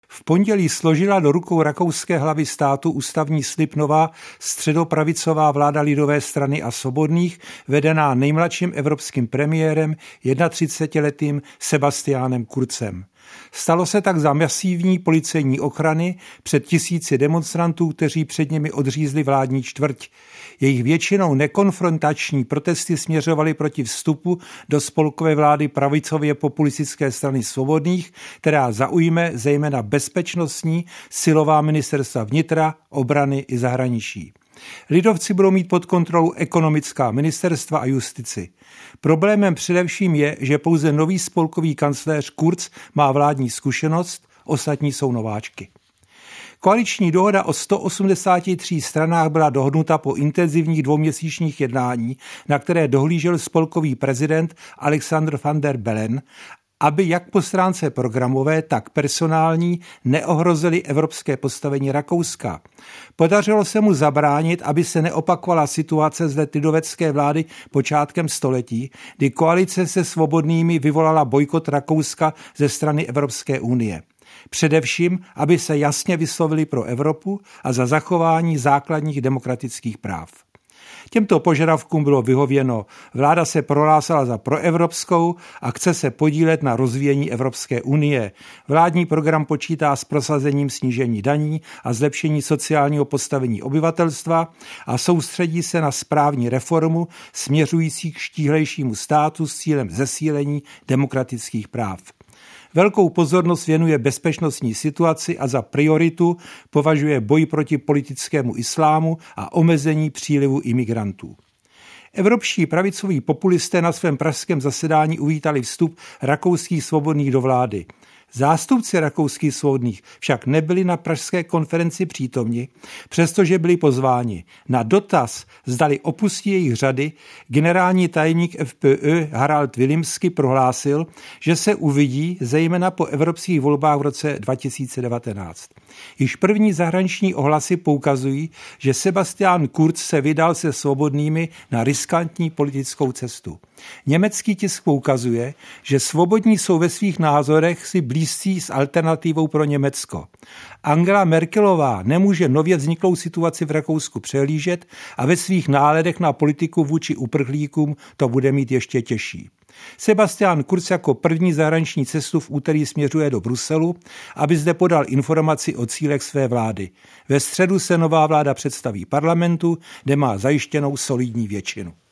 V pondělí složila do rukou rakouské hlavy státu ústavní slib nová středopravicová vláda Lidové strany a svobodných, vedená nejmladším evropským premiérem 31letým Sebastianem Kurzem. Stalo se tak za masivní policejní ochrany před tisíci demonstrantů, kteří před nimi odřízli vládní čtvrť. Jejich většinou nekonfrontační protesty směřovaly proti vstupu do spolkové vlády pravicově populistické strany svobodných, která zaujme zejména bezpečnostní, silová ministerstva vnitra, obrany i zahraničí. Lidovci budou mít pod kontrolou ekonomická ministerstva a justici. Problémem především je, že pouze nový spolkový kancléř Kurz má vládní zkušenost, ostatní jsou nováčky. Koaliční dohoda o 183 stranách byla dohodnuta po intenzivních dvouměsíčních jednání, na které dohlížel spolkový prezident Alexander van der Bellen, aby jak po stránce programové, tak personální neohrozily evropské postavení Rakouska. Podařilo se mu zabránit, aby se neopakovala situace z let lidovecké vlády počátkem století, kdy koalice se svobodnými vyvolala bojkot Rakouska ze strany Evropské unie. Především, aby se jasně vyslovili pro Evropu a za zachování základních demokratických práv. Těmto požadavkům bylo vyhověno. Vláda se prohlásila za proevropskou a chce se podílet na rozvíjení Evropské unie. Vládní program počítá s prosazením snížení daní a zlepšení sociálního postavení obyvatelstva a soustředí se na správní reformu směřující k štíhlejšímu státu s cílem zesílení demokratických práv. Velkou pozornost věnuje bezpečnostní situaci a za prioritu považuje boj proti politickému islámu a omezení přílivu imigrantů. Evropští pravicoví populisté na svém pražském zasedání uvítali vstup rakouských svobodných do vlády. Zástupci rakouských svobodných však nebyli na pražské konferenci přítomni, přestože byli pozváni. Na dotaz, zdali opustí jejich řady, generální tajemník FPÖ Harald Willimsky prohlásil, že se uvidí zejména po evropských volbách v roce 2019. Již první zahraniční ohlasy poukazují, že Sebastian Kurz se vydal se svobodnými na riskantní politickou cestu. Německý tisk poukazuje, že svobodní jsou ve svých názorech si blízcí s alternativou pro Německo. Angela Merkelová nemůže nově vzniklou situaci v Rakousku přehlížet a ve svých náhledech na politiku vůči uprchlíkům to bude mít ještě těžší. Sebastian Kurz jako první zahraniční cestu v úterý směřuje do Bruselu, aby zde podal informaci o cílech své vlády. Ve středu se nová vláda představí parlamentu, kde má zajištěnou solidní většinu.